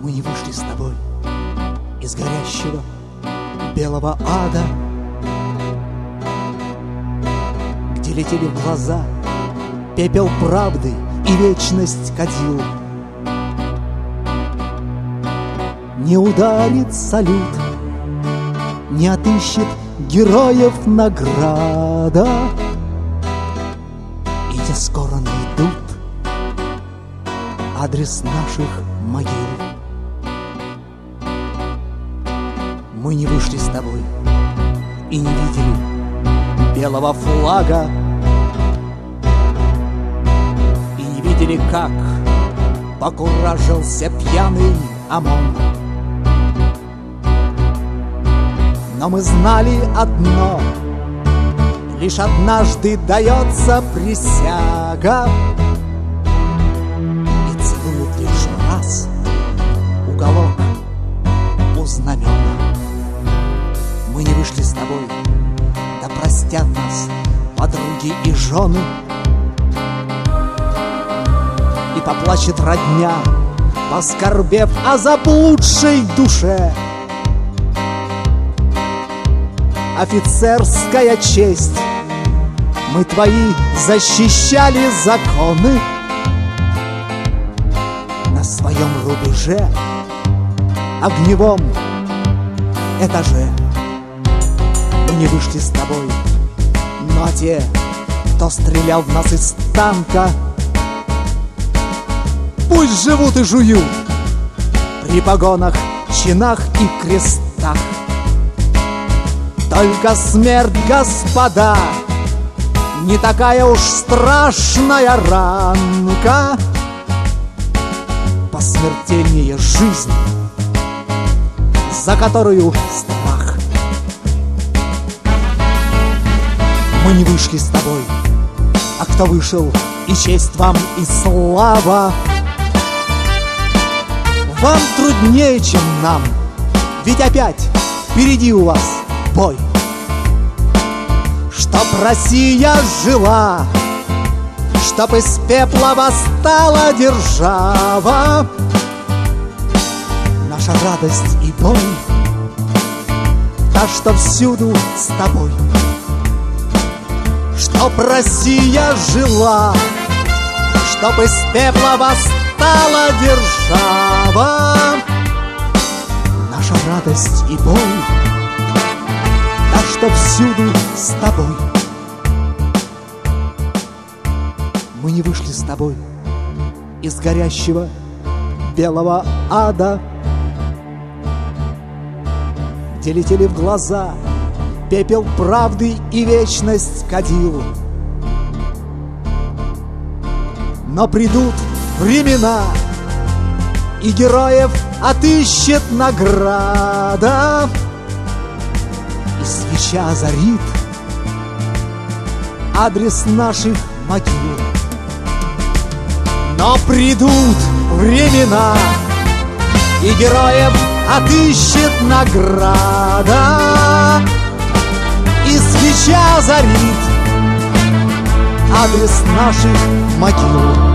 Мы не вышли с тобой из горящего белого ада, где летели в глаза пепел правды и вечность кадил. Не ударит салют, не отыщет героев награда, и те скоро найдут адрес наших могил. Мы не вышли с тобой и не видели белого флага, и не видели, как покуражился пьяный ОМОН. Но мы знали одно: лишь однажды дается присяга, и целуют лишь раз уголок у знамена. Мы не вышли с тобой, да простят нас подруги и жены, и поплачет родня, поскорбев о заблудшей душе. Офицерская честь, мы твои защищали законы на своем рубеже, огневом этаже. Мы не вышли с тобой, но те, кто стрелял в нас из танка, пусть живут и жуют при погонах, чинах и крестах. Только смерть, господа, не такая уж страшная ранка. Посмертельнее жизнь, за которую страх. Мы не вышли с тобой, а кто вышел, и честь вам, и слава. Вам труднее, чем нам, ведь опять впереди у вас бой. Чтоб Россия жила, чтоб из пепла восстала держава, наша радость и боль, та, что всюду с тобой. Чтоб Россия жила, чтоб из пепла восстала держава, наша радость и боль, та, что всюду с тобой. Мы не вышли с тобой из горящего белого ада, где летели в глаза пепел правды и вечность кадил. Но придут времена, и героев отыщет награда, и свеча озарит адрес наших могил. Но придут времена, и героев отыщет награда, и свеча озарит адрес наших могил.